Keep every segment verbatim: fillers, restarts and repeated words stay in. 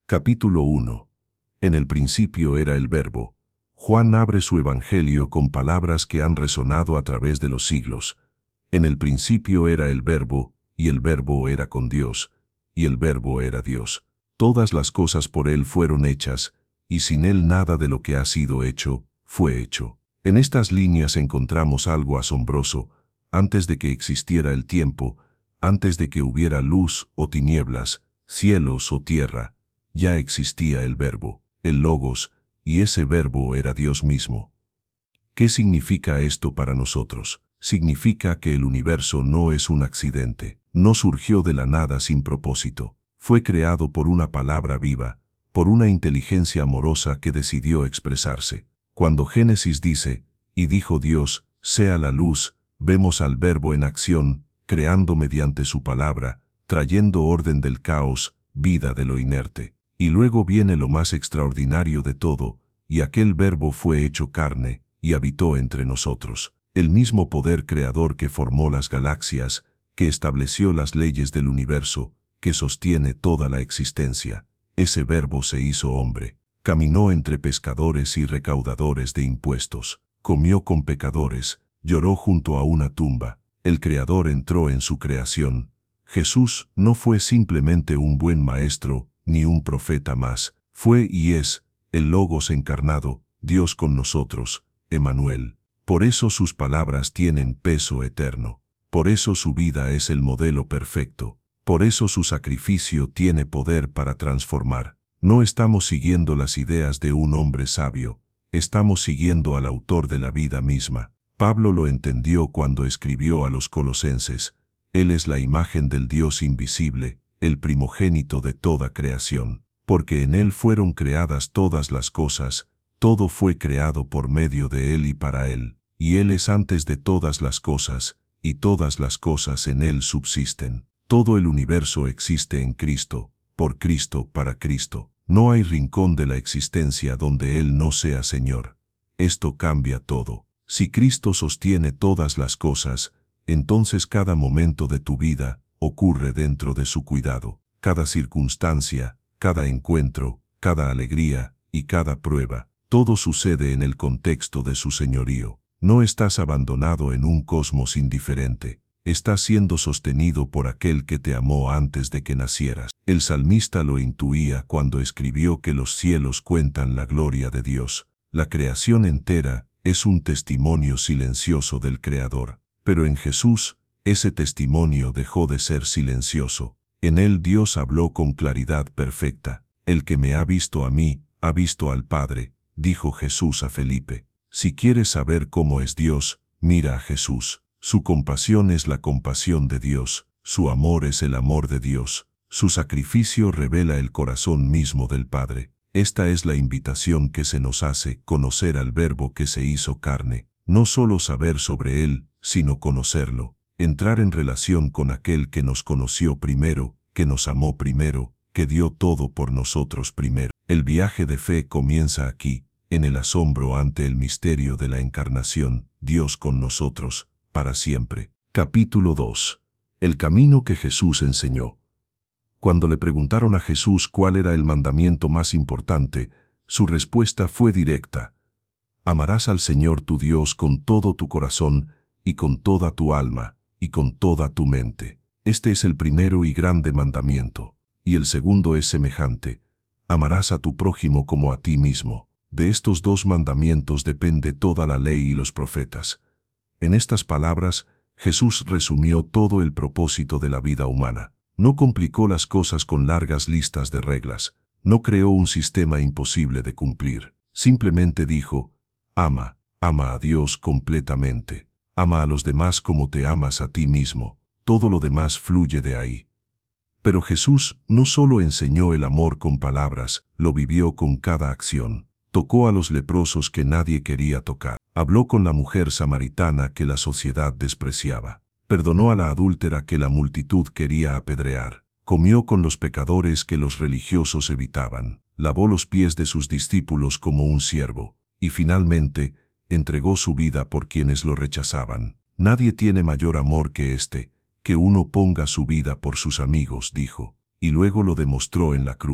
Capítulo uno. En el principio era el Verbo. Juan abre su evangelio con palabras que han resonado a través de los siglos. En el principio era el Verbo, y el Verbo era con Dios, y el Verbo era Dios. Todas las cosas por él fueron hechas, y sin él nada de lo que ha sido hecho, fue hecho. En estas líneas encontramos algo asombroso. Antes de que existiera el tiempo, antes de que hubiera luz o tinieblas, cielos o tierra, ya existía el Verbo, el Logos, y ese Verbo era Dios mismo. ¿Qué significa esto para nosotros? Significa que el universo no es un accidente, no surgió de la nada sin propósito, fue creado por una palabra viva, por una inteligencia amorosa que decidió expresarse. Cuando Génesis dice, y dijo Dios, sea la luz, vemos al Verbo en acción, creando mediante su palabra, trayendo orden del caos, vida de lo inerte. Y luego viene lo más extraordinario de todo, y aquel Verbo fue hecho carne, y habitó entre nosotros. El mismo poder creador que formó las galaxias, que estableció las leyes del universo, que sostiene toda la existencia. Ese Verbo se hizo hombre, caminó entre pescadores y recaudadores de impuestos, comió con pecadores, lloró junto a una tumba. El Creador entró en su creación. Jesús no fue simplemente un buen maestro, ni un profeta más, fue y es, el Logos encarnado, Dios con nosotros, Emmanuel. Por eso sus palabras tienen peso eterno. Por eso su vida es el modelo perfecto. Por eso su sacrificio tiene poder para transformar. No estamos siguiendo las ideas de un hombre sabio, estamos siguiendo al autor de la vida misma. Pablo lo entendió cuando escribió a los colosenses, Él es la imagen del Dios invisible, el primogénito de toda creación, porque en Él fueron creadas todas las cosas, todo fue creado por medio de Él y para Él, y Él es antes de todas las cosas, y todas las cosas en Él subsisten. Todo el universo existe en Cristo, por Cristo, para Cristo. No hay rincón de la existencia donde Él no sea Señor. Esto cambia todo. Si Cristo sostiene todas las cosas, entonces cada momento de tu vida ocurre dentro de su cuidado. Cada circunstancia, cada encuentro, cada alegría y cada prueba, todo sucede en el contexto de su señorío. No estás abandonado en un cosmos indiferente. Estás siendo sostenido por aquel que te amó antes de que nacieras. El salmista lo intuía cuando escribió que los cielos cuentan la gloria de Dios. La creación entera es un testimonio silencioso del Creador. Pero en Jesús, ese testimonio dejó de ser silencioso. En él Dios habló con claridad perfecta. El que me ha visto a mí, ha visto al Padre, dijo Jesús a Felipe. Si quieres saber cómo es Dios, mira a Jesús. Su compasión es la compasión de Dios, su amor es el amor de Dios, su sacrificio revela el corazón mismo del Padre. Esta es la invitación que se nos hace, conocer al Verbo que se hizo carne, no solo saber sobre Él, sino conocerlo, entrar en relación con aquel que nos conoció primero, que nos amó primero, que dio todo por nosotros primero. El viaje de fe comienza aquí, en el asombro ante el misterio de la encarnación, Dios con nosotros, para siempre. Capítulo dos. El camino que Jesús enseñó. Cuando le preguntaron a Jesús cuál era el mandamiento más importante, su respuesta fue directa. Amarás al Señor tu Dios con todo tu corazón, y con toda tu alma, y con toda tu mente. Este es el primero y grande mandamiento. Y el segundo es semejante. Amarás a tu prójimo como a ti mismo. De estos dos mandamientos depende toda la ley y los profetas. En estas palabras, Jesús resumió todo el propósito de la vida humana. No complicó las cosas con largas listas de reglas. No creó un sistema imposible de cumplir. Simplemente dijo, ama, ama a Dios completamente. Ama a los demás como te amas a ti mismo. Todo lo demás fluye de ahí. Pero Jesús no solo enseñó el amor con palabras, lo vivió con cada acción. Tocó a los leprosos que nadie quería tocar. Habló con la mujer samaritana que la sociedad despreciaba. Perdonó a la adúltera que la multitud quería apedrear. Comió con los pecadores que los religiosos evitaban. Lavó los pies de sus discípulos como un siervo. Y finalmente, entregó su vida por quienes lo rechazaban. Nadie tiene mayor amor que este, que uno ponga su vida por sus amigos, dijo. Y luego lo demostró en la cruz.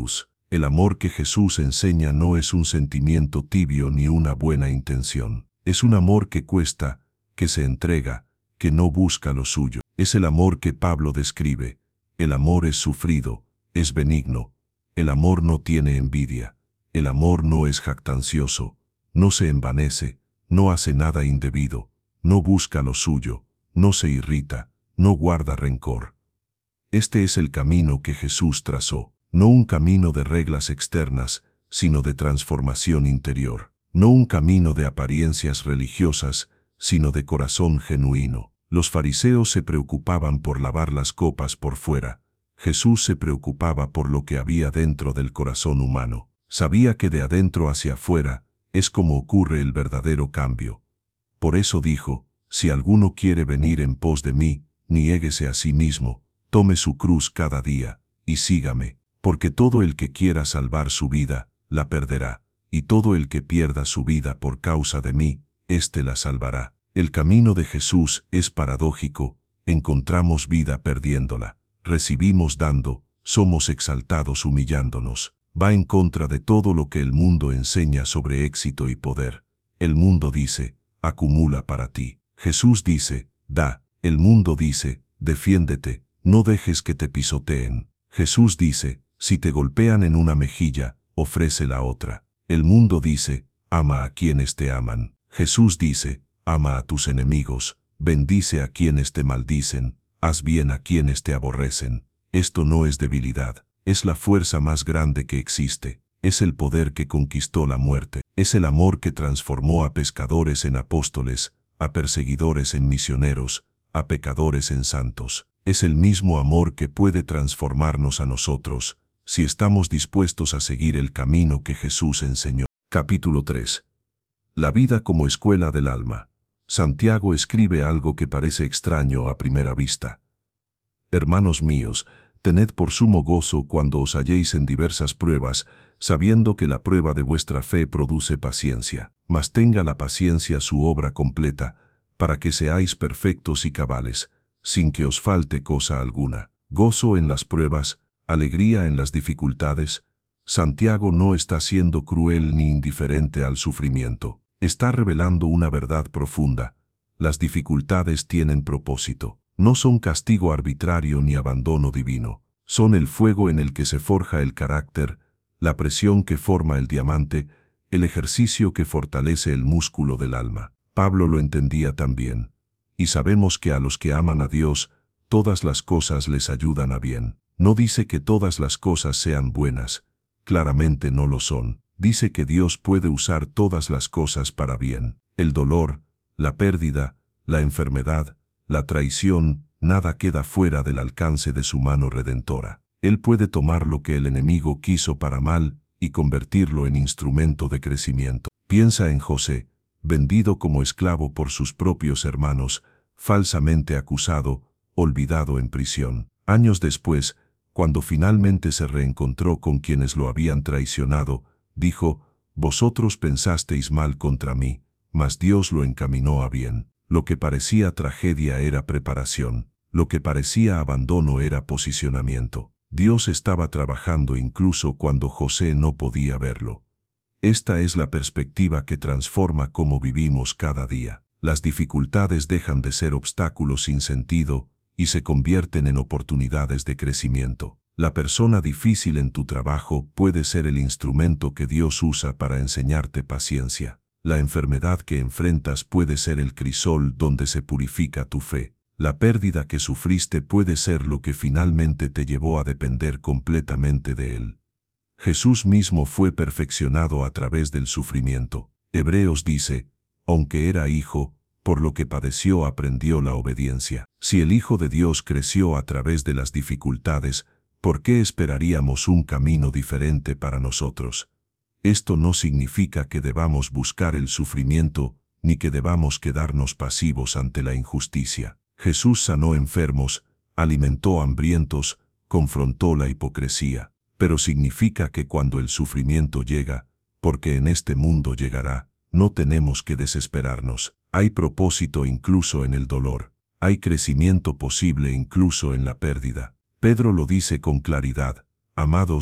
El amor que Jesús enseña no es un sentimiento tibio ni una buena intención. Es un amor que cuesta, que se entrega, que no busca lo suyo. Es el amor que Pablo describe. El amor es sufrido, es benigno. El amor no tiene envidia. El amor no es jactancioso, no se envanece, no hace nada indebido, no busca lo suyo, no se irrita, no guarda rencor. Este es el camino que Jesús trazó, no un camino de reglas externas, sino de transformación interior, no un camino de apariencias religiosas, sino de corazón genuino. Los fariseos se preocupaban por lavar las copas por fuera, Jesús se preocupaba por lo que había dentro del corazón humano. Sabía que de adentro hacia afuera es como ocurre el verdadero cambio. Por eso dijo, si alguno quiere venir en pos de mí, niéguese a sí mismo, tome su cruz cada día, y sígame, porque todo el que quiera salvar su vida, la perderá, y todo el que pierda su vida por causa de mí, éste la salvará. El camino de Jesús es paradójico, encontramos vida perdiéndola, recibimos dando, somos exaltados humillándonos. Va en contra de todo lo que el mundo enseña sobre éxito y poder. El mundo dice, acumula para ti. Jesús dice, da. El mundo dice, defiéndete, no dejes que te pisoteen. Jesús dice, si te golpean en una mejilla, ofrece la otra. El mundo dice, ama a quienes te aman. Jesús dice, ama a tus enemigos, bendice a quienes te maldicen, haz bien a quienes te aborrecen. Esto no es debilidad. Es la fuerza más grande que existe, es el poder que conquistó la muerte, es el amor que transformó a pescadores en apóstoles, a perseguidores en misioneros, a pecadores en santos. Es el mismo amor que puede transformarnos a nosotros, si estamos dispuestos a seguir el camino que Jesús enseñó. Capítulo tres. La vida como escuela del alma. Santiago escribe algo que parece extraño a primera vista. Hermanos míos, tened por sumo gozo cuando os halléis en diversas pruebas, sabiendo que la prueba de vuestra fe produce paciencia. Mas tenga la paciencia su obra completa, para que seáis perfectos y cabales, sin que os falte cosa alguna. Gozo en las pruebas, alegría en las dificultades. Santiago no está siendo cruel ni indiferente al sufrimiento. Está revelando una verdad profunda. Las dificultades tienen propósito. No son castigo arbitrario ni abandono divino. Son el fuego en el que se forja el carácter, la presión que forma el diamante, el ejercicio que fortalece el músculo del alma. Pablo lo entendía también. Y sabemos que a los que aman a Dios, todas las cosas les ayudan a bien. No dice que todas las cosas sean buenas. Claramente no lo son. Dice que Dios puede usar todas las cosas para bien. El dolor, la pérdida, la enfermedad, la traición, nada queda fuera del alcance de su mano redentora. Él puede tomar lo que el enemigo quiso para mal y convertirlo en instrumento de crecimiento. Piensa en José, vendido como esclavo por sus propios hermanos, falsamente acusado, olvidado en prisión. Años después, cuando finalmente se reencontró con quienes lo habían traicionado, dijo, «Vosotros pensasteis mal contra mí, mas Dios lo encaminó a bien». Lo que parecía tragedia era preparación, lo que parecía abandono era posicionamiento. Dios estaba trabajando incluso cuando José no podía verlo. Esta es la perspectiva que transforma cómo vivimos cada día. Las dificultades dejan de ser obstáculos sin sentido y se convierten en oportunidades de crecimiento. La persona difícil en tu trabajo puede ser el instrumento que Dios usa para enseñarte paciencia. La enfermedad que enfrentas puede ser el crisol donde se purifica tu fe. La pérdida que sufriste puede ser lo que finalmente te llevó a depender completamente de Él. Jesús mismo fue perfeccionado a través del sufrimiento. Hebreos dice, aunque era hijo, por lo que padeció aprendió la obediencia. Si el Hijo de Dios creció a través de las dificultades, ¿por qué esperaríamos un camino diferente para nosotros? Esto no significa que debamos buscar el sufrimiento, ni que debamos quedarnos pasivos ante la injusticia. Jesús sanó enfermos, alimentó hambrientos, confrontó la hipocresía. Pero significa que cuando el sufrimiento llega, porque en este mundo llegará, no tenemos que desesperarnos. Hay propósito incluso en el dolor. Hay crecimiento posible incluso en la pérdida. Pedro lo dice con claridad. Amados,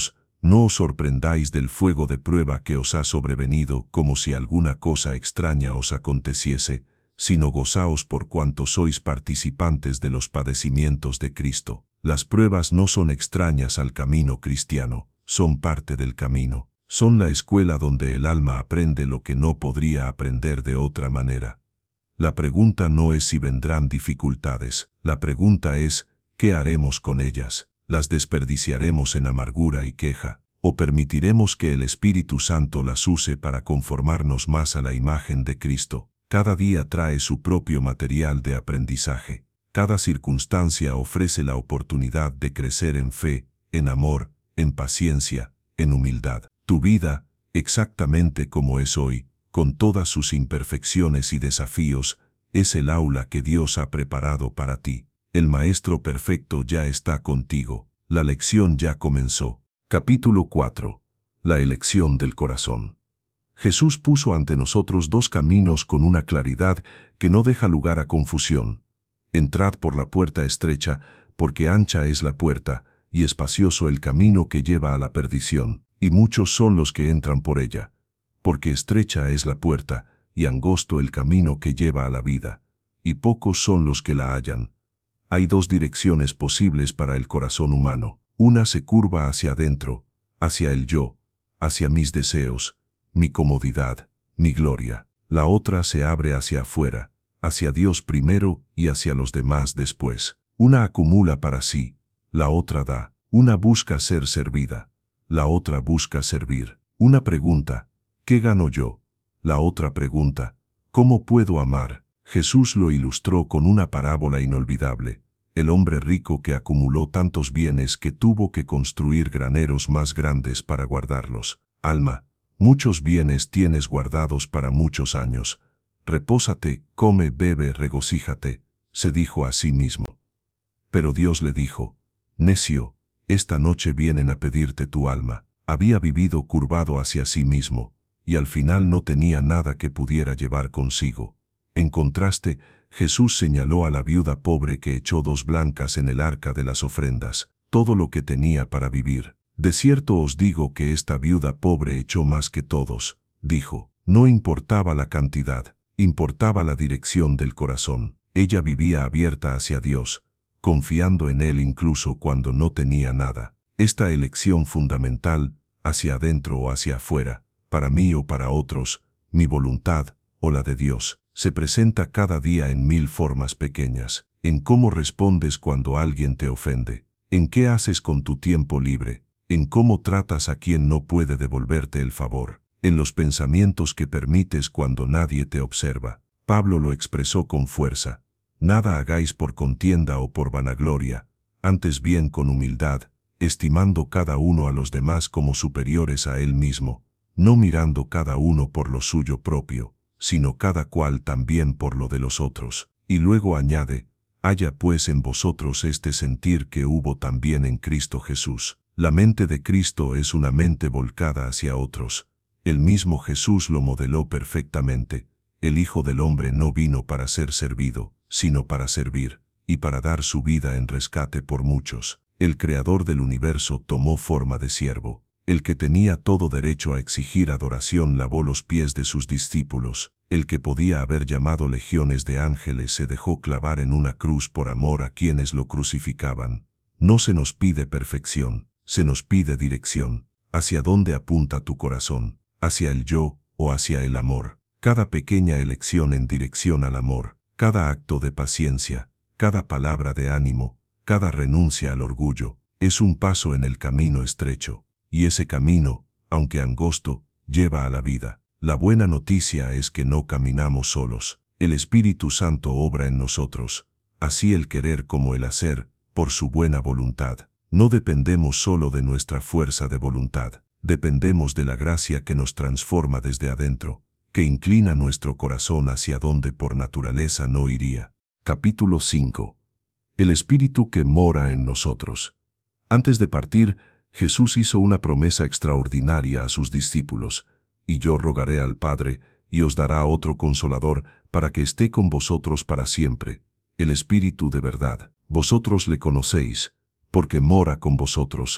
No os sorprendáis del fuego de prueba que os ha sobrevenido como si alguna cosa extraña os aconteciese, sino gozaos por cuanto sois participantes de los padecimientos de Cristo. Las pruebas no son extrañas al camino cristiano, son parte del camino. Son la escuela donde el alma aprende lo que no podría aprender de otra manera. La pregunta no es si vendrán dificultades, la pregunta es, ¿qué haremos con ellas? ¿Las desperdiciaremos en amargura y queja? ¿O permitiremos que el Espíritu Santo las use para conformarnos más a la imagen de Cristo? Cada día trae su propio material de aprendizaje. Cada circunstancia ofrece la oportunidad de crecer en fe, en amor, en paciencia, en humildad. Tu vida, exactamente como es hoy, con todas sus imperfecciones y desafíos, es el aula que Dios ha preparado para ti. El Maestro perfecto ya está contigo. La lección ya comenzó. Capítulo cuatro. La elección del corazón. Jesús puso ante nosotros dos caminos con una claridad que no deja lugar a confusión. Entrad por la puerta estrecha, porque ancha es la puerta, y espacioso el camino que lleva a la perdición, y muchos son los que entran por ella. Porque estrecha es la puerta, y angosto el camino que lleva a la vida, y pocos son los que la hallan. Hay dos direcciones posibles para el corazón humano. Una se curva hacia adentro, hacia el yo, hacia mis deseos, mi comodidad, mi gloria. La otra se abre hacia afuera, hacia Dios primero y hacia los demás después. Una acumula para sí, la otra da. Una busca ser servida, la otra busca servir. Una pregunta, ¿qué gano yo? La otra pregunta, ¿cómo puedo amar? Jesús lo ilustró con una parábola inolvidable. El hombre rico que acumuló tantos bienes que tuvo que construir graneros más grandes para guardarlos. Alma, muchos bienes tienes guardados para muchos años. Repósate, come, bebe, regocíjate, se dijo a sí mismo. Pero Dios le dijo, necio, esta noche vienen a pedirte tu alma. Había vivido curvado hacia sí mismo, y al final no tenía nada que pudiera llevar consigo. En contraste, Jesús señaló a la viuda pobre que echó dos blancas en el arca de las ofrendas, todo lo que tenía para vivir. De cierto os digo que esta viuda pobre echó más que todos, dijo. No importaba la cantidad, importaba la dirección del corazón. Ella vivía abierta hacia Dios, confiando en Él incluso cuando no tenía nada. Esta elección fundamental, hacia adentro o hacia afuera, para mí o para otros, mi voluntad o la de Dios, se presenta cada día en mil formas pequeñas, en cómo respondes cuando alguien te ofende, en qué haces con tu tiempo libre, en cómo tratas a quien no puede devolverte el favor, en los pensamientos que permites cuando nadie te observa. Pablo lo expresó con fuerza. Nada hagáis por contienda o por vanagloria, antes bien con humildad, estimando cada uno a los demás como superiores a él mismo, no mirando cada uno por lo suyo propio, sino cada cual también por lo de los otros. Y luego añade, haya pues en vosotros este sentir que hubo también en Cristo Jesús. La mente de Cristo es una mente volcada hacia otros. El mismo Jesús lo modeló perfectamente. El Hijo del Hombre no vino para ser servido, sino para servir, y para dar su vida en rescate por muchos. El Creador del universo tomó forma de siervo. El que tenía todo derecho a exigir adoración lavó los pies de sus discípulos. El que podía haber llamado legiones de ángeles se dejó clavar en una cruz por amor a quienes lo crucificaban. No se nos pide perfección, se nos pide dirección. ¿Hacia dónde apunta tu corazón? ¿Hacia el yo o hacia el amor? Cada pequeña elección en dirección al amor, cada acto de paciencia, cada palabra de ánimo, cada renuncia al orgullo, es un paso en el camino estrecho. Y ese camino, aunque angosto, lleva a la vida. La buena noticia es que no caminamos solos. El Espíritu Santo obra en nosotros, así el querer como el hacer, por su buena voluntad. No dependemos solo de nuestra fuerza de voluntad, dependemos de la gracia que nos transforma desde adentro, que inclina nuestro corazón hacia donde por naturaleza no iría. Capítulo cinco. El Espíritu que mora en nosotros. Antes de partir, Jesús hizo una promesa extraordinaria a sus discípulos, y yo rogaré al Padre, y os dará otro Consolador, para que esté con vosotros para siempre, el Espíritu de verdad. Vosotros le conocéis, porque mora con vosotros,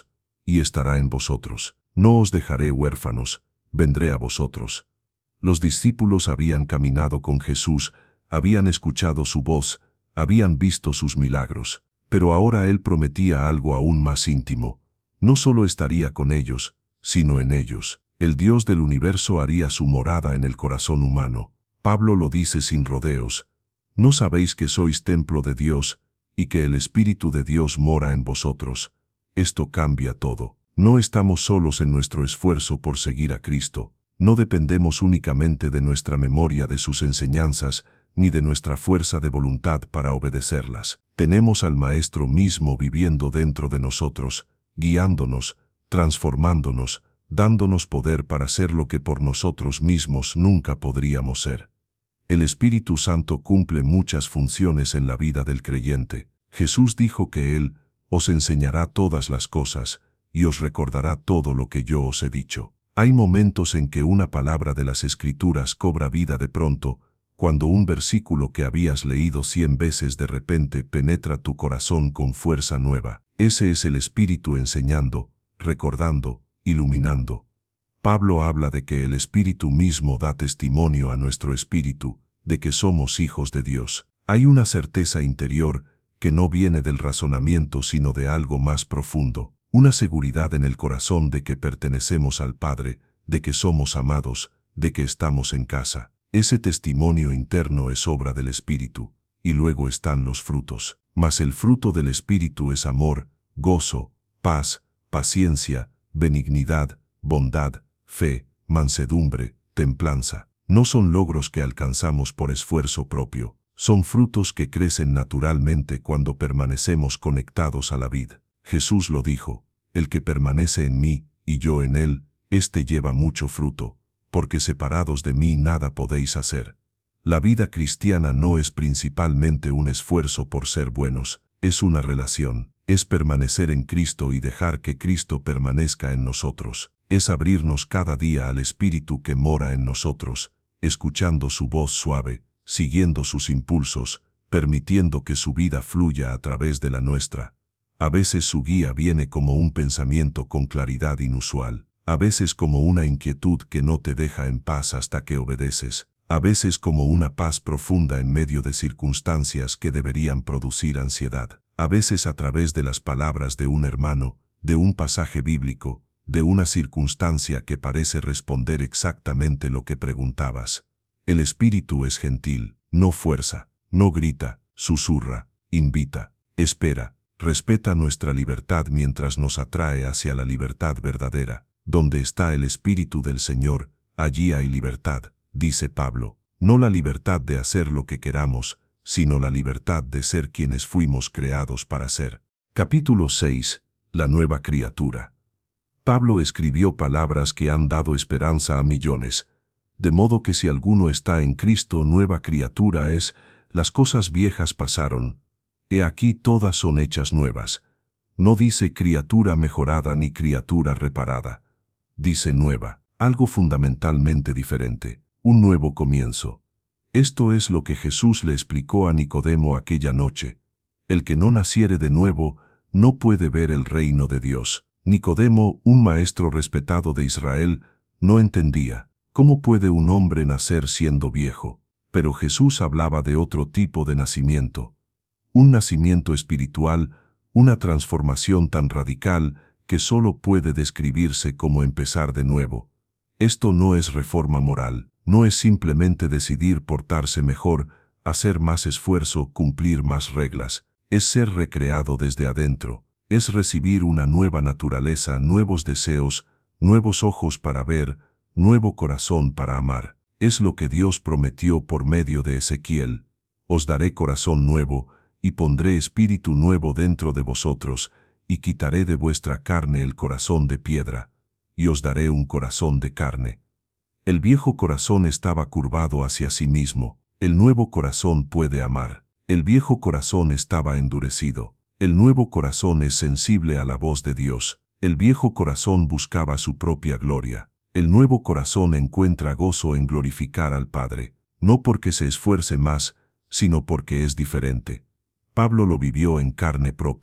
y estará en vosotros. No os dejaré huérfanos, vendré a vosotros. Los discípulos habían caminado con Jesús, habían escuchado su voz, habían visto sus milagros, pero ahora Él prometía algo aún más íntimo. No solo estaría con ellos, sino en ellos. El Dios del universo haría su morada en el corazón humano. Pablo lo dice sin rodeos. ¿No sabéis que sois templo de Dios, y que el Espíritu de Dios mora en vosotros? Esto cambia todo. No estamos solos en nuestro esfuerzo por seguir a Cristo. No dependemos únicamente de nuestra memoria de sus enseñanzas, ni de nuestra fuerza de voluntad para obedecerlas. Tenemos al Maestro mismo viviendo dentro de nosotros, guiándonos, transformándonos, dándonos poder para ser lo que por nosotros mismos nunca podríamos ser. El Espíritu Santo cumple muchas funciones en la vida del creyente. Jesús dijo que Él os enseñará todas las cosas y os recordará todo lo que yo os he dicho. Hay momentos en que una palabra de las Escrituras cobra vida de pronto, cuando un versículo que habías leído cien veces de repente penetra tu corazón con fuerza nueva. Ese es el Espíritu enseñando, recordando, iluminando. Pablo habla de que el Espíritu mismo da testimonio a nuestro espíritu, de que somos hijos de Dios. Hay una certeza interior que no viene del razonamiento sino de algo más profundo, una seguridad en el corazón de que pertenecemos al Padre, de que somos amados, de que estamos en casa. Ese testimonio interno es obra del Espíritu, y luego están los frutos. Mas el fruto del Espíritu es amor, gozo, paz, paciencia, benignidad, bondad, fe, mansedumbre, templanza. No son logros que alcanzamos por esfuerzo propio, son frutos que crecen naturalmente cuando permanecemos conectados a la vid. Jesús lo dijo: el que permanece en mí, y yo en él, éste lleva mucho fruto, porque separados de mí nada podéis hacer. La vida cristiana no es principalmente un esfuerzo por ser buenos, es una relación, es permanecer en Cristo y dejar que Cristo permanezca en nosotros, es abrirnos cada día al Espíritu que mora en nosotros, escuchando su voz suave, siguiendo sus impulsos, permitiendo que su vida fluya a través de la nuestra. A veces su guía viene como un pensamiento con claridad inusual, a veces como una inquietud que no te deja en paz hasta que obedeces, a veces como una paz profunda en medio de circunstancias que deberían producir ansiedad, a veces a través de las palabras de un hermano, de un pasaje bíblico, de una circunstancia que parece responder exactamente lo que preguntabas. El Espíritu es gentil, no fuerza, no grita, susurra, invita, espera, respeta nuestra libertad mientras nos atrae hacia la libertad verdadera. Donde está el Espíritu del Señor, allí hay libertad, dice Pablo. No la libertad de hacer lo que queramos, sino la libertad de ser quienes fuimos creados para ser. Capítulo seis. La nueva criatura. Pablo escribió palabras que han dado esperanza a millones, de modo que si alguno está en Cristo, nueva criatura es, las cosas viejas pasaron, he aquí todas son hechas nuevas. No dice criatura mejorada ni criatura reparada. Dice nueva, algo fundamentalmente diferente, un nuevo comienzo. Esto es lo que Jesús le explicó a Nicodemo aquella noche. El que no naciere de nuevo, no puede ver el reino de Dios. Nicodemo, un maestro respetado de Israel, no entendía, ¿cómo puede un hombre nacer siendo viejo? Pero Jesús hablaba de otro tipo de nacimiento. Un nacimiento espiritual, una transformación tan radical, que solo puede describirse como empezar de nuevo. Esto no es reforma moral, no es simplemente decidir portarse mejor, hacer más esfuerzo, cumplir más reglas. Es ser recreado desde adentro, es recibir una nueva naturaleza, nuevos deseos, nuevos ojos para ver, nuevo corazón para amar. Es lo que Dios prometió por medio de Ezequiel. Os daré corazón nuevo, y pondré espíritu nuevo dentro de vosotros, y quitaré de vuestra carne el corazón de piedra, y os daré un corazón de carne. El viejo corazón estaba curvado hacia sí mismo, el nuevo corazón puede amar. El viejo corazón estaba endurecido, el nuevo corazón es sensible a la voz de Dios. El viejo corazón buscaba su propia gloria, el nuevo corazón encuentra gozo en glorificar al Padre, no porque se esfuerce más, sino porque es diferente. Pablo lo vivió en carne propia.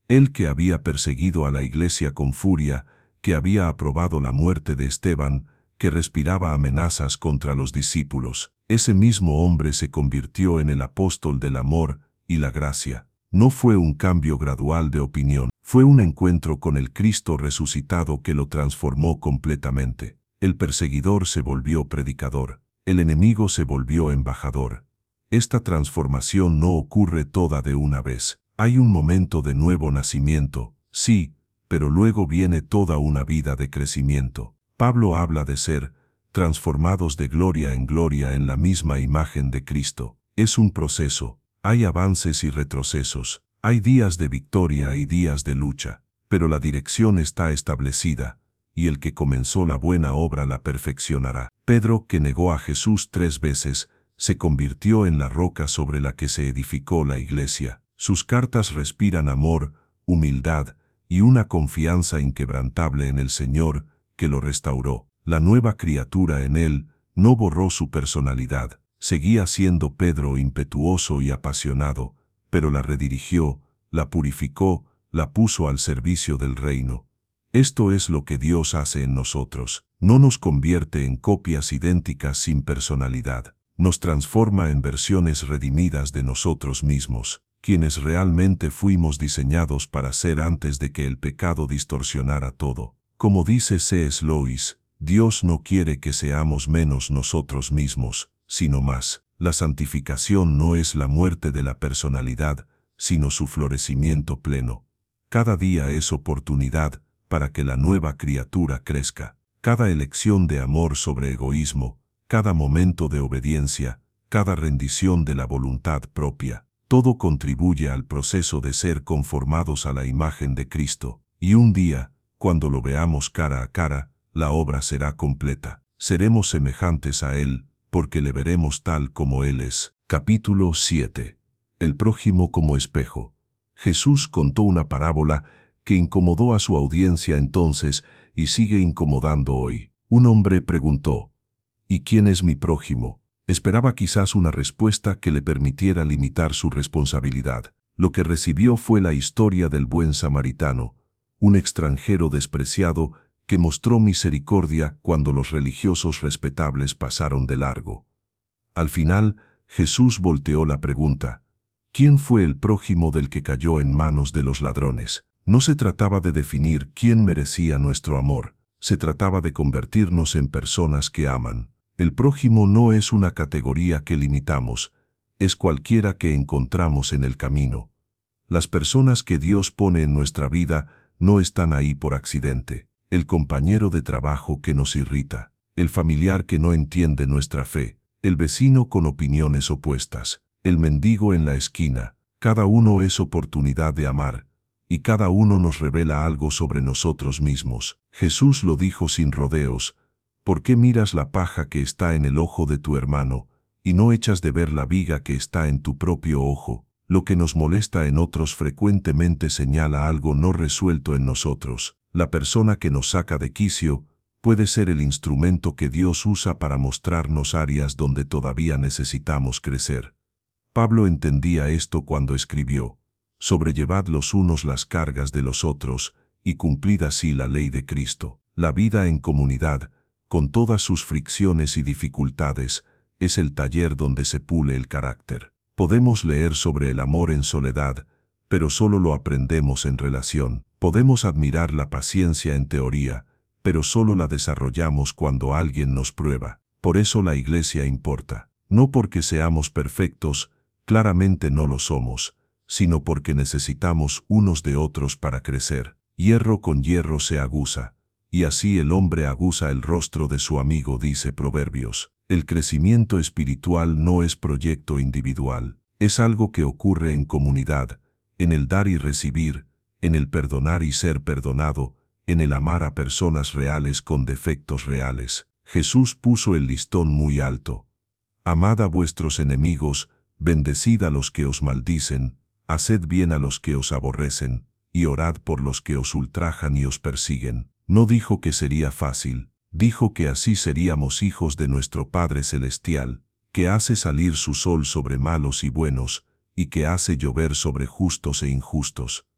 Él que había perseguido a la iglesia con furia, que había aprobado la muerte de Esteban, que respiraba amenazas contra los discípulos. Ese mismo hombre se convirtió en el apóstol del amor y la gracia. No fue un cambio gradual de opinión, fue un encuentro con el Cristo resucitado que lo transformó completamente. El perseguidor se volvió predicador, el enemigo se volvió embajador. Esta transformación no ocurre toda de una vez. Hay un momento de nuevo nacimiento, sí, pero luego viene toda una vida de crecimiento. Pablo habla de ser transformados de gloria en gloria en la misma imagen de Cristo. Es un proceso, hay avances y retrocesos, hay días de victoria y días de lucha, pero la dirección está establecida, y el que comenzó la buena obra la perfeccionará. Pedro, que negó a Jesús tres veces, se convirtió en la roca sobre la que se edificó la iglesia. Sus cartas respiran amor, humildad y una confianza inquebrantable en el Señor, que lo restauró. La nueva criatura en él no borró su personalidad. Seguía siendo Pedro impetuoso y apasionado, pero la redirigió, la purificó, la puso al servicio del reino. Esto es lo que Dios hace en nosotros. No nos convierte en copias idénticas sin personalidad. Nos transforma en versiones redimidas de nosotros mismos, quienes realmente fuimos diseñados para ser antes de que el pecado distorsionara todo. Como dice C S Lewis, Dios no quiere que seamos menos nosotros mismos, sino más. La santificación no es la muerte de la personalidad, sino su florecimiento pleno. Cada día es oportunidad para que la nueva criatura crezca. Cada elección de amor sobre egoísmo, cada momento de obediencia, cada rendición de la voluntad propia, todo contribuye al proceso de ser conformados a la imagen de Cristo, y un día, cuando lo veamos cara a cara, la obra será completa. Seremos semejantes a Él, porque le veremos tal como Él es. Capítulo siete. El prójimo como espejo. Jesús contó una parábola que incomodó a su audiencia entonces y sigue incomodando hoy. Un hombre preguntó, ¿y quién es mi prójimo? Esperaba quizás una respuesta que le permitiera limitar su responsabilidad. Lo que recibió fue la historia del buen samaritano, un extranjero despreciado que mostró misericordia cuando los religiosos respetables pasaron de largo. Al final, Jesús volteó la pregunta: ¿quién fue el prójimo del que cayó en manos de los ladrones? No se trataba de definir quién merecía nuestro amor, se trataba de convertirnos en personas que aman. El prójimo no es una categoría que limitamos, es cualquiera que encontramos en el camino. Las personas que Dios pone en nuestra vida no están ahí por accidente. El compañero de trabajo que nos irrita, el familiar que no entiende nuestra fe, el vecino con opiniones opuestas, el mendigo en la esquina, cada uno es oportunidad de amar, y cada uno nos revela algo sobre nosotros mismos. Jesús lo dijo sin rodeos: ¿por qué miras la paja que está en el ojo de tu hermano, y no echas de ver la viga que está en tu propio ojo? Lo que nos molesta en otros frecuentemente señala algo no resuelto en nosotros. La persona que nos saca de quicio puede ser el instrumento que Dios usa para mostrarnos áreas donde todavía necesitamos crecer. Pablo entendía esto cuando escribió: sobrellevad los unos las cargas de los otros, y cumplid así la ley de Cristo. La vida en comunidad, con todas sus fricciones y dificultades, es el taller donde se pule el carácter. Podemos leer sobre el amor en soledad, pero solo lo aprendemos en relación. Podemos admirar la paciencia en teoría, pero solo la desarrollamos cuando alguien nos prueba. Por eso la iglesia importa. No porque seamos perfectos, claramente no lo somos, sino porque necesitamos unos de otros para crecer. Hierro con hierro se aguza, y así el hombre aguza el rostro de su amigo, dice Proverbios. El crecimiento espiritual no es proyecto individual, es algo que ocurre en comunidad, en el dar y recibir, en el perdonar y ser perdonado, en el amar a personas reales con defectos reales. Jesús puso el listón muy alto. Amad a vuestros enemigos, bendecid a los que os maldicen, haced bien a los que os aborrecen, y orad por los que os ultrajan y os persiguen. No dijo que sería fácil, dijo que así seríamos hijos de nuestro Padre Celestial, que hace salir su sol sobre malos y buenos, y que hace llover sobre justos e injustos.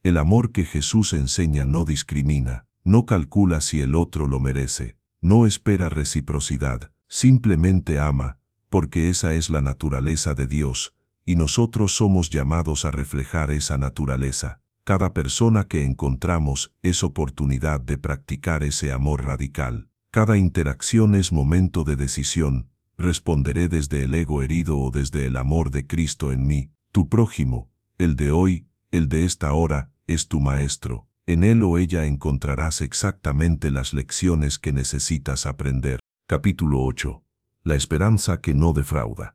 El amor que Jesús enseña no discrimina, no calcula si el otro lo merece, no espera reciprocidad, simplemente ama, porque esa es la naturaleza de Dios, y nosotros somos llamados a reflejar esa naturaleza. Cada persona que encontramos es oportunidad de practicar ese amor radical. Cada interacción es momento de decisión. Responderé desde el ego herido o desde el amor de Cristo en mí. Tu prójimo, el de hoy, el de esta hora, es tu maestro. En él o ella encontrarás exactamente las lecciones que necesitas aprender. Capítulo ocho. La esperanza que no defrauda.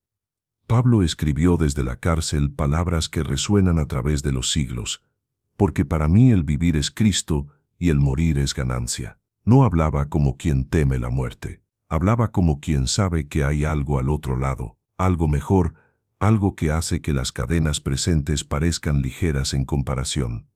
Pablo escribió desde la cárcel palabras que resuenan a través de los siglos. Porque para mí el vivir es Cristo y el morir es ganancia. No hablaba como quien teme la muerte. Hablaba como quien sabe que hay algo al otro lado, algo mejor, algo que hace que las cadenas presentes parezcan ligeras en comparación.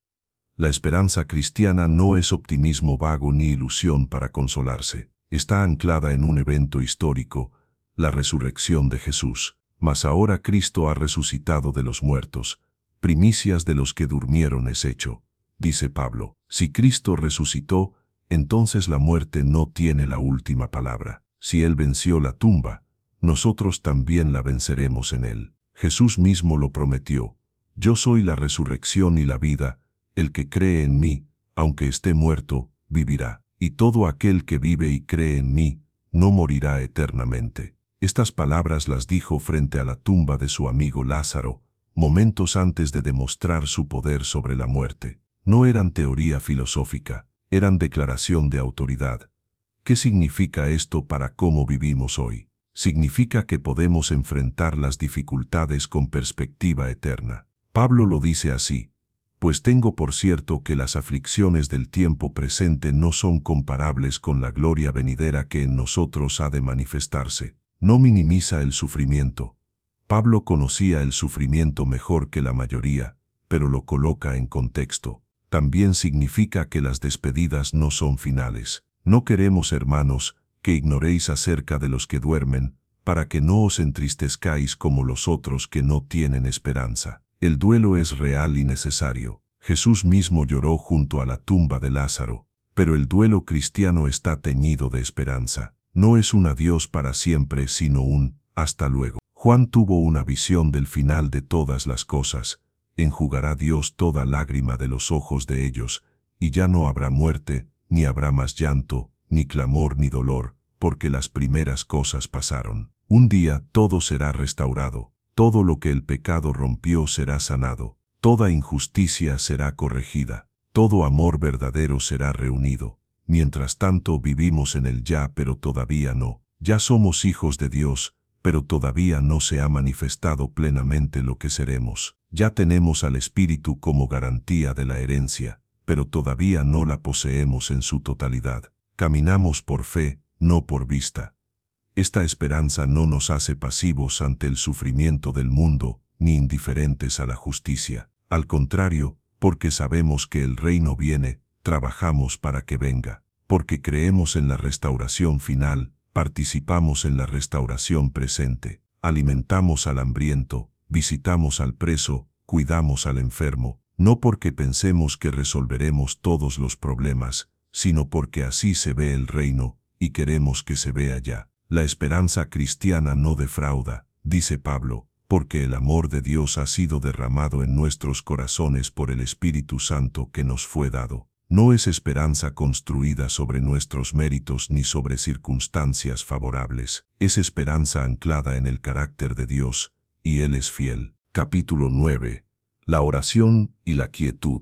La esperanza cristiana no es optimismo vago ni ilusión para consolarse. Está anclada en un evento histórico, la resurrección de Jesús. Mas ahora Cristo ha resucitado de los muertos. Primicias de los que durmieron es hecho. Dice Pablo, si Cristo resucitó, entonces la muerte no tiene la última palabra. Si Él venció la tumba, nosotros también la venceremos en Él. Jesús mismo lo prometió. Yo soy la resurrección y la vida. El que cree en mí, aunque esté muerto, vivirá. Y todo aquel que vive y cree en mí, no morirá eternamente. Estas palabras las dijo frente a la tumba de su amigo Lázaro, momentos antes de demostrar su poder sobre la muerte. No eran teoría filosófica, eran declaración de autoridad. ¿Qué significa esto para cómo vivimos hoy? Significa que podemos enfrentar las dificultades con perspectiva eterna. Pablo lo dice así, pues tengo por cierto que las aflicciones del tiempo presente no son comparables con la gloria venidera que en nosotros ha de manifestarse. No minimiza el sufrimiento. Pablo conocía el sufrimiento mejor que la mayoría, pero lo coloca en contexto. También significa que las despedidas no son finales. No queremos, hermanos, que ignoréis acerca de los que duermen, para que no os entristezcáis como los otros que no tienen esperanza. El duelo es real y necesario. Jesús mismo lloró junto a la tumba de Lázaro, pero el duelo cristiano está teñido de esperanza. No es un adiós para siempre, sino un hasta luego. Juan tuvo una visión del final de todas las cosas. Enjugará Dios toda lágrima de los ojos de ellos, y ya no habrá muerte, ni habrá más llanto, ni clamor ni dolor, porque las primeras cosas pasaron. Un día todo será restaurado, todo lo que el pecado rompió será sanado, toda injusticia será corregida, todo amor verdadero será reunido. Mientras tanto vivimos en el ya, pero todavía no. Ya somos hijos de Dios, pero todavía no se ha manifestado plenamente lo que seremos. Ya tenemos al Espíritu como garantía de la herencia, pero todavía no la poseemos en su totalidad. Caminamos por fe, no por vista. Esta esperanza no nos hace pasivos ante el sufrimiento del mundo, ni indiferentes a la justicia. Al contrario, porque sabemos que el reino viene, trabajamos para que venga. Porque creemos en la restauración final, participamos en la restauración presente. Alimentamos al hambriento, visitamos al preso, cuidamos al enfermo, no porque pensemos que resolveremos todos los problemas, sino porque así se ve el reino, y queremos que se vea ya. La esperanza cristiana no defrauda, dice Pablo, porque el amor de Dios ha sido derramado en nuestros corazones por el Espíritu Santo que nos fue dado. No es esperanza construida sobre nuestros méritos ni sobre circunstancias favorables. Es esperanza anclada en el carácter de Dios, y Él es fiel. Capítulo nueve. La oración y la quietud.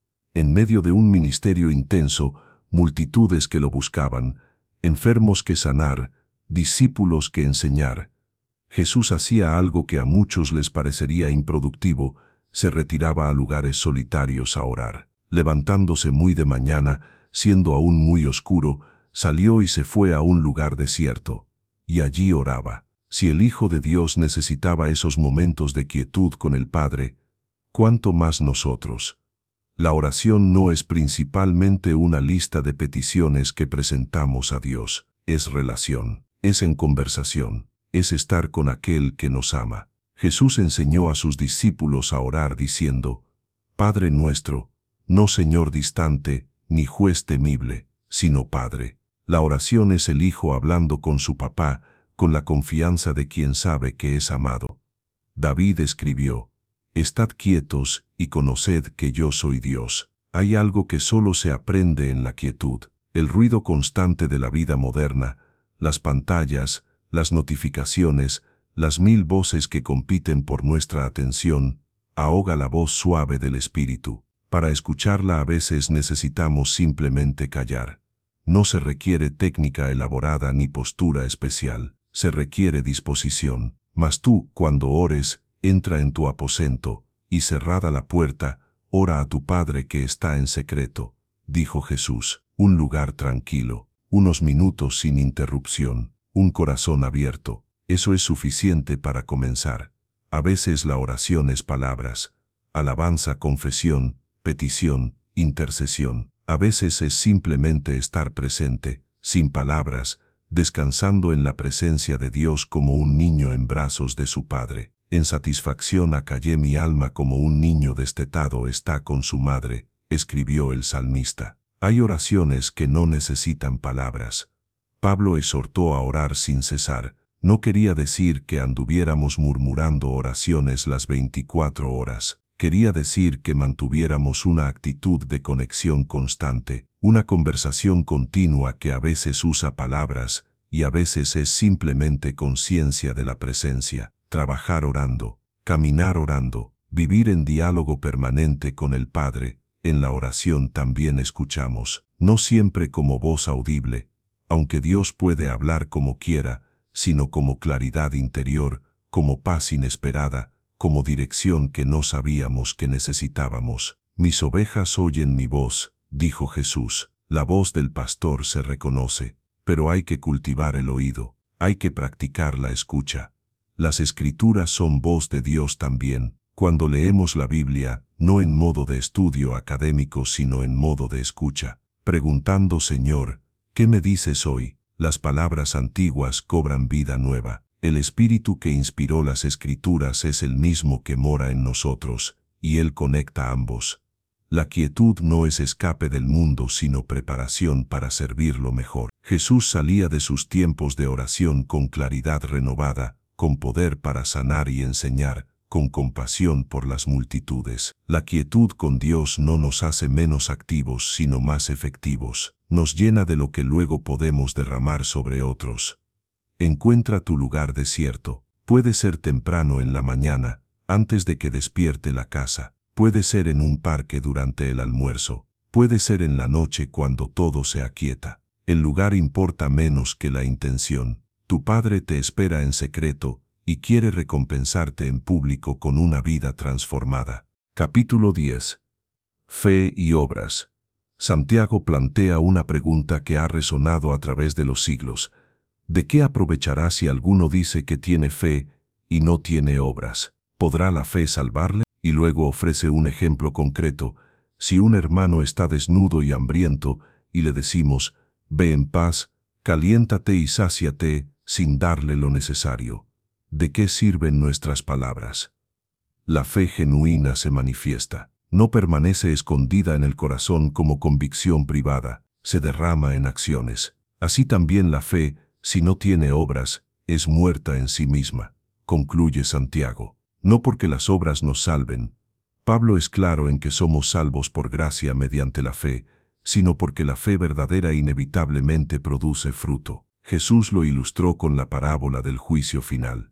En medio de un ministerio intenso, multitudes que lo buscaban, enfermos que sanar, discípulos que enseñar. Jesús hacía algo que a muchos les parecería improductivo, se retiraba a lugares solitarios a orar. Levantándose muy de mañana, siendo aún muy oscuro, salió y se fue a un lugar desierto, y allí oraba. Si el Hijo de Dios necesitaba esos momentos de quietud con el Padre, ¿cuánto más nosotros? La oración no es principalmente una lista de peticiones que presentamos a Dios, es relación, es en conversación, es estar con aquel que nos ama. Jesús enseñó a sus discípulos a orar diciendo, Padre nuestro, no Señor distante, ni juez temible, sino Padre. La oración es el hijo hablando con su papá, con la confianza de quien sabe que es amado. David escribió: «Estad quietos y conoced que yo soy Dios». Hay algo que solo se aprende en la quietud. El ruido constante de la vida moderna, las pantallas, las notificaciones, las mil voces que compiten por nuestra atención, ahoga la voz suave del espíritu. Para escucharla a veces necesitamos simplemente callar. No se requiere técnica elaborada ni postura especial, se requiere disposición. Mas tú, cuando ores, entra en tu aposento, y cerrada la puerta, ora a tu Padre que está en secreto, dijo Jesús. Un lugar tranquilo, unos minutos sin interrupción, un corazón abierto. Eso es suficiente para comenzar. A veces la oración es palabras, alabanza, confesión, petición, intercesión. A veces es simplemente estar presente, sin palabras, descansando en la presencia de Dios como un niño en brazos de su Padre. En satisfacción acallé mi alma como un niño destetado está con su madre, escribió el salmista. Hay oraciones que no necesitan palabras. Pablo exhortó a orar sin cesar. No quería decir que anduviéramos murmurando oraciones las veinticuatro horas. Quería decir que mantuviéramos una actitud de conexión constante, una conversación continua que a veces usa palabras y a veces es simplemente conciencia de la presencia. Trabajar orando, caminar orando, vivir en diálogo permanente con el Padre. En la oración también escuchamos, no siempre como voz audible, aunque Dios puede hablar como quiera, sino como claridad interior, como paz inesperada, como dirección que no sabíamos que necesitábamos. Mis ovejas oyen mi voz, dijo Jesús. La voz del pastor se reconoce, pero hay que cultivar el oído, hay que practicar la escucha. Las Escrituras son voz de Dios también. Cuando leemos la Biblia, no en modo de estudio académico sino en modo de escucha, preguntando: Señor, ¿qué me dices hoy? Las palabras antiguas cobran vida nueva. El Espíritu que inspiró las Escrituras es el mismo que mora en nosotros, y Él conecta ambos. La quietud no es escape del mundo sino preparación para servirlo mejor. Jesús salía de sus tiempos de oración con claridad renovada, con poder para sanar y enseñar, con compasión por las multitudes. La quietud con Dios no nos hace menos activos sino más efectivos. Nos llena de lo que luego podemos derramar sobre otros. Encuentra tu lugar desierto. Puede ser temprano en la mañana, antes de que despierte la casa. Puede ser en un parque durante el almuerzo. Puede ser en la noche cuando todo se aquieta. El lugar importa menos que la intención. Tu Padre te espera en secreto y quiere recompensarte en público con una vida transformada. Capítulo diez. Fe y obras. Santiago plantea una pregunta que ha resonado a través de los siglos. ¿De qué aprovechará si alguno dice que tiene fe y no tiene obras? ¿Podrá la fe salvarle? Y luego ofrece un ejemplo concreto. Si un hermano está desnudo y hambriento, y le decimos: ve en paz, caliéntate y sáciate, sin darle lo necesario, ¿de qué sirven nuestras palabras? La fe genuina se manifiesta. No permanece escondida en el corazón como convicción privada, se derrama en acciones. Así también la fe, si no tiene obras, es muerta en sí misma, concluye Santiago. No porque las obras nos salven. Pablo es claro en que somos salvos por gracia mediante la fe, sino porque la fe verdadera inevitablemente produce fruto. Jesús lo ilustró con la parábola del juicio final.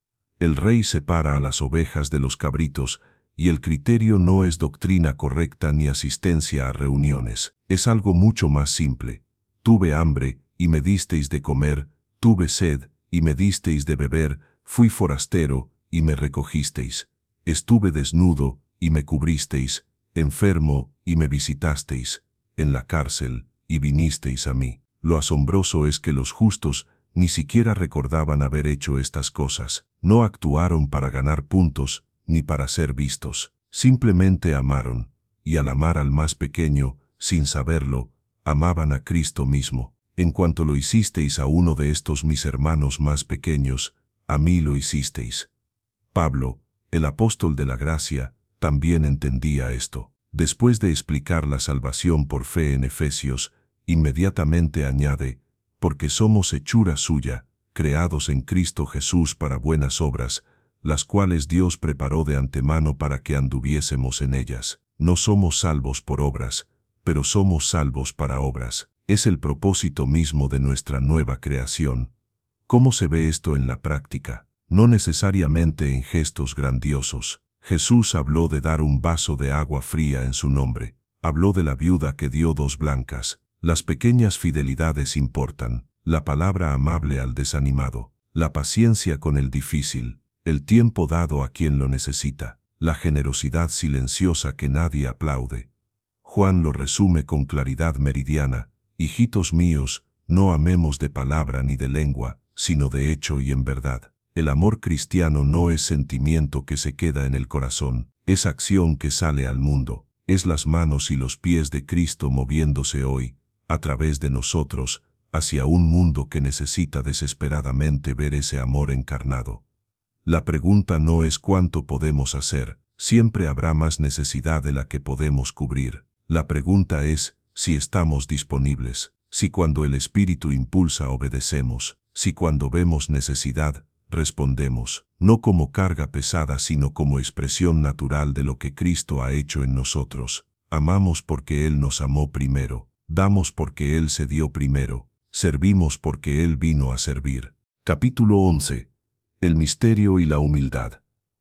El rey separa a las ovejas de los cabritos, y el criterio no es doctrina correcta ni asistencia a reuniones. Es algo mucho más simple. Tuve hambre, y me disteis de comer, tuve sed, y me disteis de beber, fui forastero, y me recogisteis. Estuve desnudo, y me cubristeis, enfermo, y me visitasteis, en la cárcel, y vinisteis a mí. Lo asombroso es que los justos ni siquiera recordaban haber hecho estas cosas. No actuaron para ganar puntos, ni para ser vistos. Simplemente amaron, y al amar al más pequeño, sin saberlo, amaban a Cristo mismo. En cuanto lo hicisteis a uno de estos mis hermanos más pequeños, a mí lo hicisteis. Pablo, el apóstol de la gracia, también entendía esto. Después de explicar la salvación por fe en Efesios, inmediatamente añade, porque somos hechura suya, creados en Cristo Jesús para buenas obras, las cuales Dios preparó de antemano para que anduviésemos en ellas. No somos salvos por obras, pero somos salvos para obras. Es el propósito mismo de nuestra nueva creación. ¿Cómo se ve esto en la práctica? No necesariamente en gestos grandiosos. Jesús habló de dar un vaso de agua fría en su nombre. Habló de la viuda que dio dos blancas. Las pequeñas fidelidades importan. La palabra amable al desanimado. La paciencia con el difícil. El tiempo dado a quien lo necesita. La generosidad silenciosa que nadie aplaude. Juan lo resume con claridad meridiana. Hijitos míos, no amemos de palabra ni de lengua, sino de hecho y en verdad. El amor cristiano no es sentimiento que se queda en el corazón, es acción que sale al mundo, es las manos y los pies de Cristo moviéndose hoy, a través de nosotros, hacia un mundo que necesita desesperadamente ver ese amor encarnado. La pregunta no es cuánto podemos hacer, siempre habrá más necesidad de la que podemos cubrir. La pregunta es si estamos disponibles, si cuando el Espíritu impulsa obedecemos, si cuando vemos necesidad, respondemos, no como carga pesada sino como expresión natural de lo que Cristo ha hecho en nosotros. Amamos porque Él nos amó primero, damos porque Él se dio primero, servimos porque Él vino a servir. Capítulo once. El misterio y la humildad.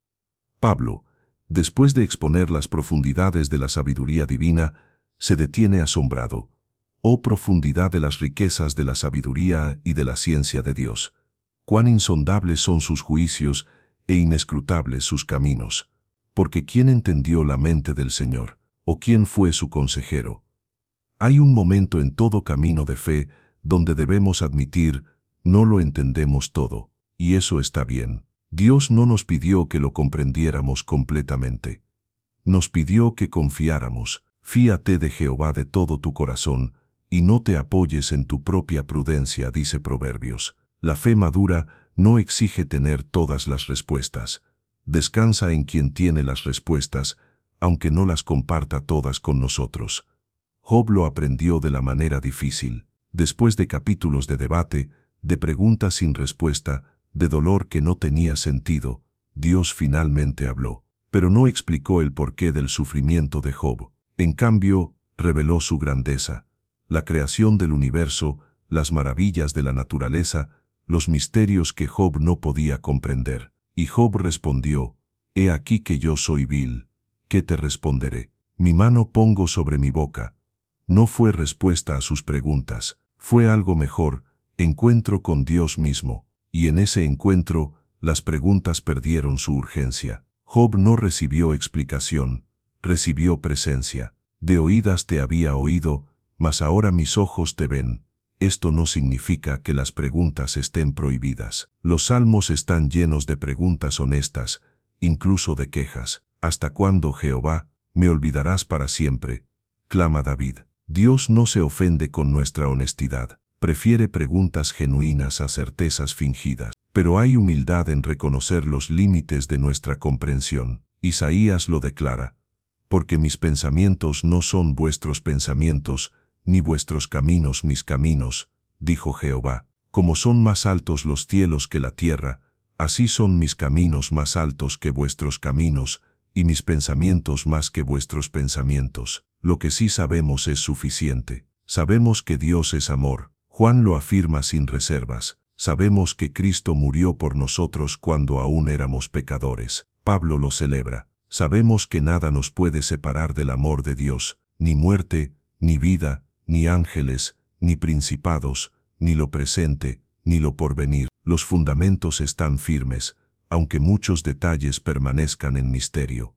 Pablo, después de exponer las profundidades de la sabiduría divina, se detiene asombrado. Oh profundidad de las riquezas de la sabiduría y de la ciencia de Dios. Cuán insondables son sus juicios e inescrutables sus caminos. Porque ¿quién entendió la mente del Señor? ¿O quién fue su consejero? Hay un momento en todo camino de fe donde debemos admitir, no lo entendemos todo, y eso está bien. Dios no nos pidió que lo comprendiéramos completamente. Nos pidió que confiáramos. Fíate de Jehová de todo tu corazón, y no te apoyes en tu propia prudencia, dice Proverbios. La fe madura no exige tener todas las respuestas. Descansa en quien tiene las respuestas, aunque no las comparta todas con nosotros. Job lo aprendió de la manera difícil. Después de capítulos de debate, de preguntas sin respuesta, de dolor que no tenía sentido, Dios finalmente habló, pero no explicó el porqué del sufrimiento de Job. En cambio, reveló su grandeza, la creación del universo, las maravillas de la naturaleza, los misterios que Job no podía comprender. Y Job respondió, he aquí que yo soy vil, ¿qué te responderé? Mi mano pongo sobre mi boca. No fue respuesta a sus preguntas, fue algo mejor, encuentro con Dios mismo, y en ese encuentro, las preguntas perdieron su urgencia. Job no recibió explicación, recibió presencia. De oídas te había oído, mas ahora mis ojos te ven. Esto no significa que las preguntas estén prohibidas. Los salmos están llenos de preguntas honestas, incluso de quejas. ¿Hasta cuándo, Jehová, me olvidarás para siempre? Clama David. Dios no se ofende con nuestra honestidad. Prefiere preguntas genuinas a certezas fingidas. Pero hay humildad en reconocer los límites de nuestra comprensión. Isaías lo declara. Porque mis pensamientos no son vuestros pensamientos, ni vuestros caminos mis caminos, dijo Jehová. Como son más altos los cielos que la tierra, así son mis caminos más altos que vuestros caminos, y mis pensamientos más que vuestros pensamientos. Lo que sí sabemos es suficiente. Sabemos que Dios es amor. Juan lo afirma sin reservas. Sabemos que Cristo murió por nosotros cuando aún éramos pecadores. Pablo lo celebra. Sabemos que nada nos puede separar del amor de Dios, ni muerte, ni vida, ni ángeles, ni principados, ni lo presente, ni lo porvenir. Los fundamentos están firmes, aunque muchos detalles permanezcan en misterio.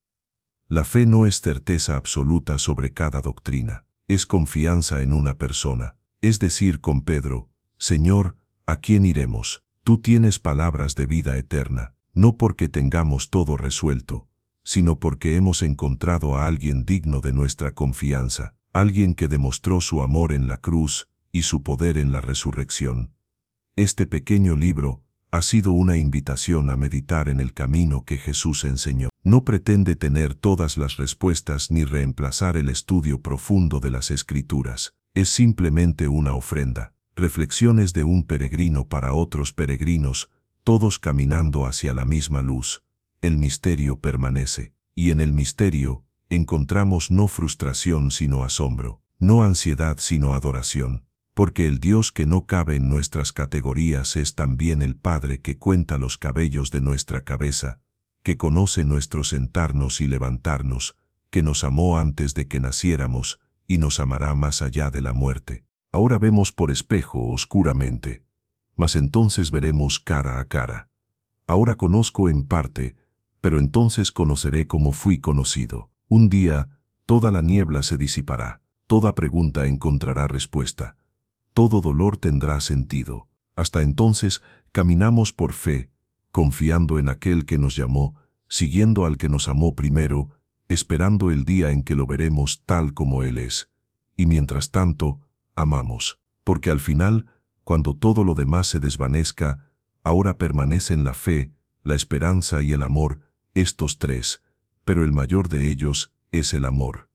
La fe no es certeza absoluta sobre cada doctrina, es confianza en una persona. Es decir, con Pedro, Señor, ¿a quién iremos? Tú tienes palabras de vida eterna, no porque tengamos todo resuelto, sino porque hemos encontrado a alguien digno de nuestra confianza, alguien que demostró su amor en la cruz y su poder en la resurrección. Este pequeño libro, ha sido una invitación a meditar en el camino que Jesús enseñó. No pretende tener todas las respuestas ni reemplazar el estudio profundo de las Escrituras. Es simplemente una ofrenda, reflexiones de un peregrino para otros peregrinos, todos caminando hacia la misma luz. El misterio permanece, y en el misterio encontramos no frustración sino asombro, no ansiedad sino adoración, porque el Dios que no cabe en nuestras categorías es también el Padre que cuenta los cabellos de nuestra cabeza, que conoce nuestro sentarnos y levantarnos, que nos amó antes de que naciéramos, y nos amará más allá de la muerte. Ahora vemos por espejo oscuramente, mas entonces veremos cara a cara. Ahora conozco en parte, pero entonces conoceré como fui conocido. Un día, toda la niebla se disipará, toda pregunta encontrará respuesta, todo dolor tendrá sentido. Hasta entonces, caminamos por fe, confiando en aquel que nos llamó, siguiendo al que nos amó primero, esperando el día en que lo veremos tal como Él es. Y mientras tanto, amamos, porque al final, cuando todo lo demás se desvanezca, ahora permanecen la fe, la esperanza y el amor, estos tres, pero el mayor de ellos es el amor.